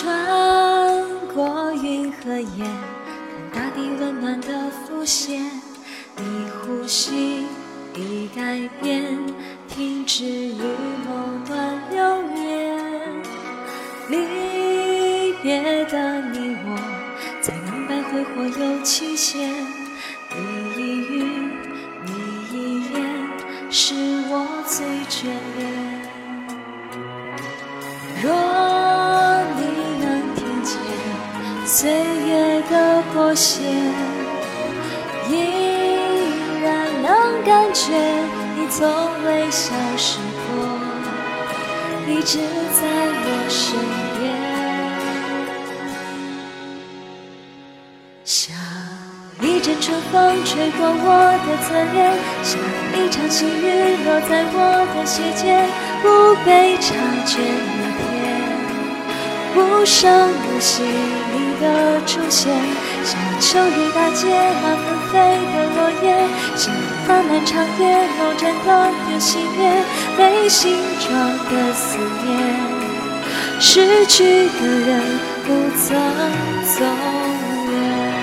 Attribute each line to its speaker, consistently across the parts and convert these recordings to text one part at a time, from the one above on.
Speaker 1: 穿过云和烟，看大地温暖的浮现。你呼吸已改变，停止于某段流年。离别的你我，在两百回或有期限。你一语，你一言，是我最眷恋。若你能听见岁月的拨弦，依然能感觉你从未消失过，一直在我身边。像一阵春风吹过我的侧脸，像一场细雨落在我的鞋尖，不被察觉那天，无声无息你的出现，像秋日大街那纷飞的落叶，像漫漫长夜某盏灯的熄灭，没形状的思念，失去的人不曾走远。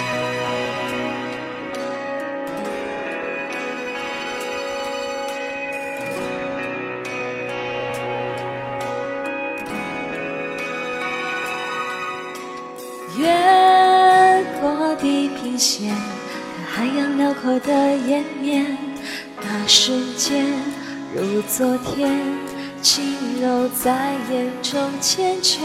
Speaker 1: 越过地平线，看海洋辽阔的延绵，那瞬间如昨天，轻柔在眼中缱绻。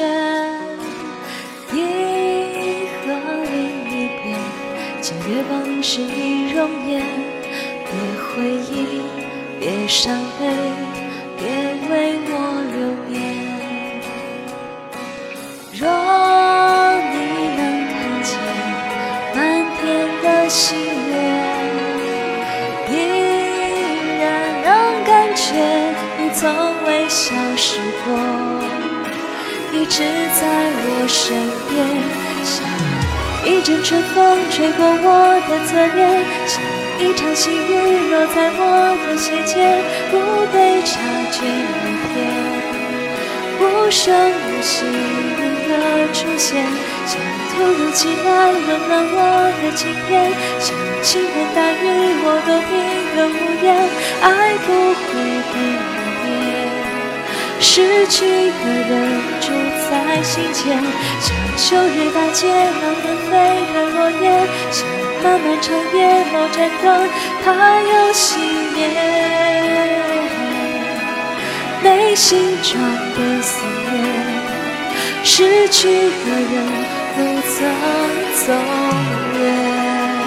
Speaker 1: 银河另一边，借月光凝视你容颜，别回忆，别伤悲，别为我留恋。若你能看见满天的星月，依然能感觉你从未消失过，一直在我身边。像一阵春风吹过我的侧脸，像一场细雨落在我的鞋尖，不被察觉那天，无声无息你的出现，像突如其来温暖我的晴天，像倾盆大雨我都冰的无言，爱不会被磨灭，失去的人住在心间，像秋日大街那纷飞的落叶，像漫漫长夜某盏灯它又熄灭，没形状的思念，失去的人不曾走远。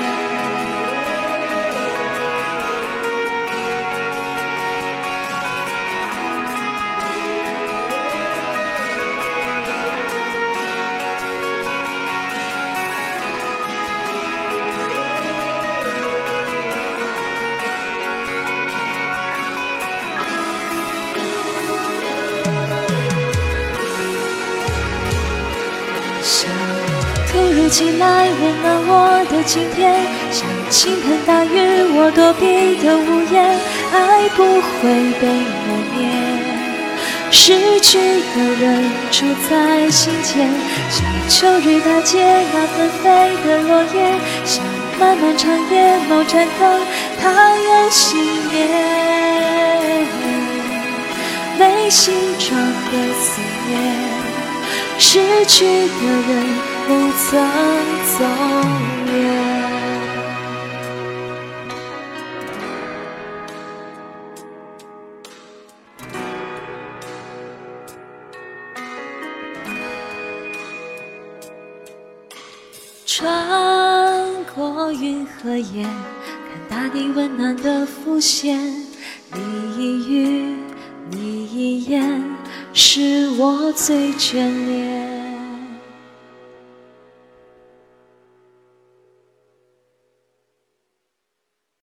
Speaker 1: 像突如其来温暖我的晴天，像倾盆大雨我躲避的无言，爱不会被磨灭，失去的人住在心间，像秋日大街那纷飞的落叶，像漫漫长夜某盏灯它又熄灭，没形状的思念，失去的人不曾走远。穿过云和烟，看大地温暖的浮现，你一语，你一言，是我最眷恋。